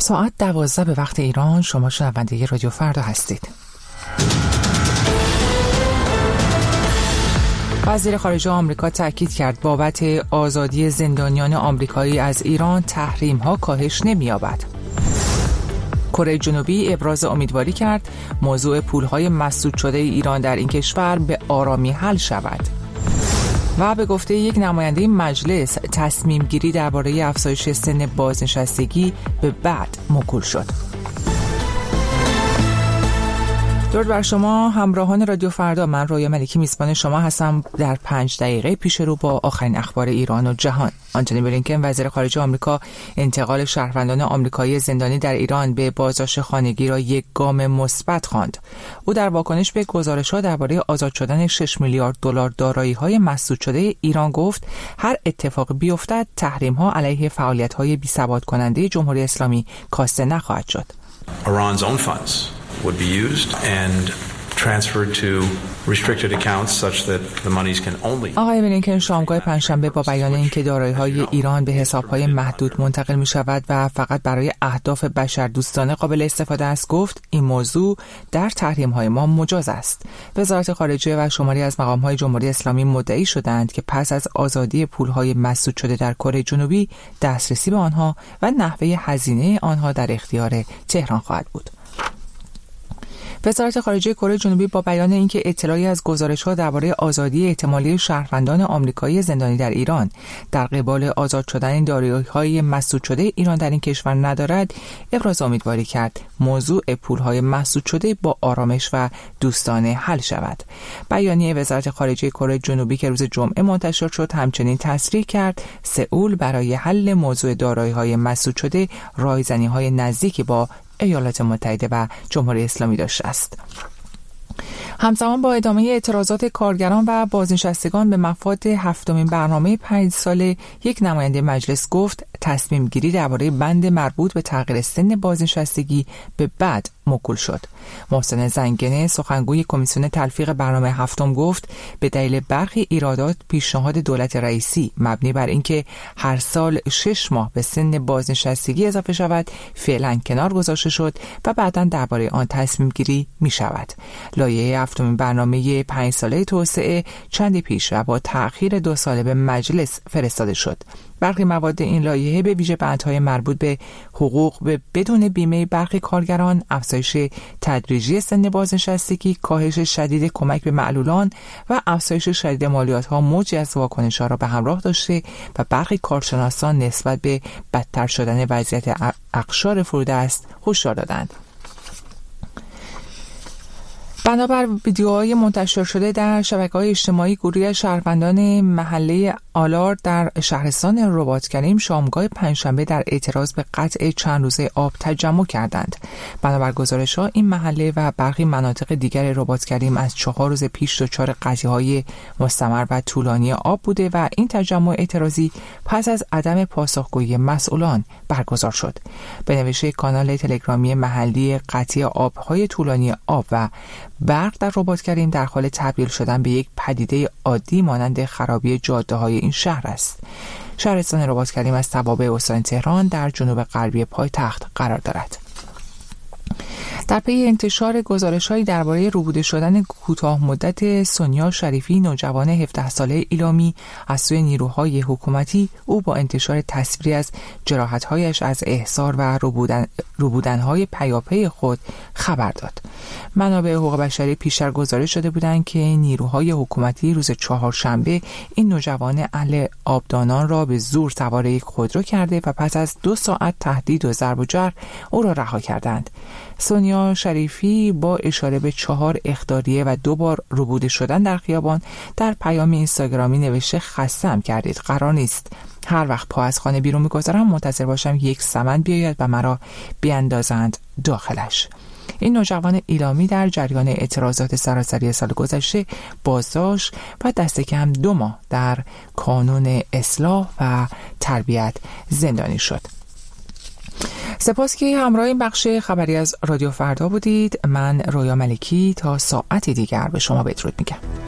ساعت 12 به وقت ایران. شما شنونده رادیو فردا هستید. وزیر خارجه آمریکا تاکید کرد بابت آزادی زندانیان آمریکایی از ایران تحریم‌ها کاهش نمی‌یابد. کره جنوبی ابراز امیدواری کرد موضوع پول‌های مسدود شده ایران در این کشور به آرامی حل شود. و به گفته یک نماینده مجلس تصمیم گیری درباره افزایش سن بازنشستگی به بعد موکول شد. درود بر شما همراهان رادیو فردا. من رویا ملکی میزبان شما هستم در 5 دقیقه پیش رو با آخرین اخبار ایران و جهان. آنتونی بلینکن وزیر خارجه آمریکا انتقال شهروندان آمریکایی زندانی در ایران به بازداشت خانگی را یک گام مثبت خواند. او در واکنش به گزارش‌ها درباره آزاد شدن 6 میلیارد دلار دارایی‌های مسدود شده ایران گفت هر اتفاقی بیفتد تحریم‌ها علیه فعالیت‌های بی‌ثبات کننده جمهوری اسلامی کاسته نخواهد شد. Iran's own funds would be used and transferred to restricted accounts such that the monies can only. آقای بلینکن شامگاه پنجشنبه با بیان اینکه دارایی‌های ایران به حساب‌های محدود منتقل می‌شود و فقط برای اهداف بشردوستانه قابل استفاده است گفت این موضوع در تحریم‌های ما مجاز است. وزارت خارجه و شماری از مقام‌های جمهوری اسلامی مدعی شدند که پس از آزادی پول‌های مسدود شده در کره جنوبی دسترسی به آنها و نحوه هزینه آنها در اختیار تهران خواهد بود. وزارت خارجه کره جنوبی با بیان اینکه اطلاعی از گزارش‌ها درباره آزادی احتمالی شهروندان آمریکایی زندانی در ایران در قبال آزاد شدن دارایی‌های مسدود شده ایران در این کشور ندارد، ابراز امیدواری کرد موضوع پول‌های مسدود شده با آرامش و دوستانه حل شود. بیانیه وزارت خارجه کره جنوبی که روز جمعه منتشر شد همچنین تصریح کرد سئول برای حل موضوع دارایی‌های مسدود شده رایزنی‌های نزدیکی با ایالات متحده و جمهوری اسلامی داشته است. همزمان با ادامه اعتراضات کارگران و بازنشستگان به مفاد 7مین برنامه 5 ساله یک نماینده مجلس گفت تصمیم گیری درباره بند مربوط به تغییر سن بازنشستگی به بعد موکول شد. محسن زنگنه سخنگوی کمیسیون تلفیق برنامه 7 گفت به دلیل برخی ایرادات پیشنهاد دولت رئیسی مبنی بر اینکه هر سال 6 ماه به سن بازنشستگی اضافه شود فعلا کنار گذاشته شد و بعداً درباره آن تصمیم گیری می شود. لایحه 7مین برنامه 5 ساله توسعه چندی پیش و با تأخیر 2 ساله به مجلس فرستاده شد. برخی مواد این لایحه به ویژه بندهای مربوط به حقوق به بدون بیمه برخی کارگران، افزایش تدریجی سن بازنشستگی، کاهش شدید کمک به معلولان و افزایش شدید مالیات‌ها موجی از واکنش‌ها را به همراه داشته و برخی کارشناسان نسبت به بدتر شدن وضعیت اقشار فرودست هشدار دادند. بنابر ویدیوهای منتشر شده در شبکه‌های اجتماعی گروهی شهروندان محله آلارد در شهرستان رباط‌کریم شامگاه پنجشنبه در اعتراض به قطع چند روزه آب تجمع کردند. بنابر گزارش‌ها این محله و برخی مناطق دیگر رباط‌کریم از 4 روز پیش دچار قطعه‌های مستمر و طولانی آب بوده و این تجمع اعتراضی پس از عدم پاسخگویی مسئولان برگزار شد. به نوشته کانال تلگرامی محلی قطعی آب‌های طولانی آب و برق در رباط‌کریم در حال تبدیل شدن به یک پدیده عادی مانند خرابی جاده‌های این شهر است. شهرستان رباط‌کریم از توابع استان تهران در جنوب غربی پایتخت قرار دارد. در پی انتشار گزارش‌هایی درباره ربوده شدن کوتاه مدت سونیا شریفی نوجوان 17 ساله ایلامی از سوی نیروهای حکومتی، او با انتشار تصویری از جراحت‌هایش از احضار و ربودن‌های پیاپی خود خبر داد. منابع حقوق بشری پیشتر گزارش داده بودند که نیروهای حکومتی روز چهارشنبه این نوجوان اهل آبدانان را به زور سوار یک خودرو کرده و پس از 2 ساعت تهدید و ضرب و جرح او را رها کردند. سونیا شریفی با اشاره به 4 اخطاریه و 2 بار ربوده شدن در خیابان در پیام اینستاگرامی نوشته خسته‌ام کردید، قرار نیست هر وقت پا از خانه بیرون می‌گذارم منتظر باشم یک سمن بیاید و مرا بیاندازند داخلش. این نوجوان ایلامی در جریان اعتراضات سراسری سال گذشته بازداشت و دست کم 2 ماه در کانون اصلاح و تربیت زندانی شد. سپاس که همراه این بخش خبری از رادیو فردا بودید. من رویا ملکی تا ساعتی دیگر به شما بدرود میگم.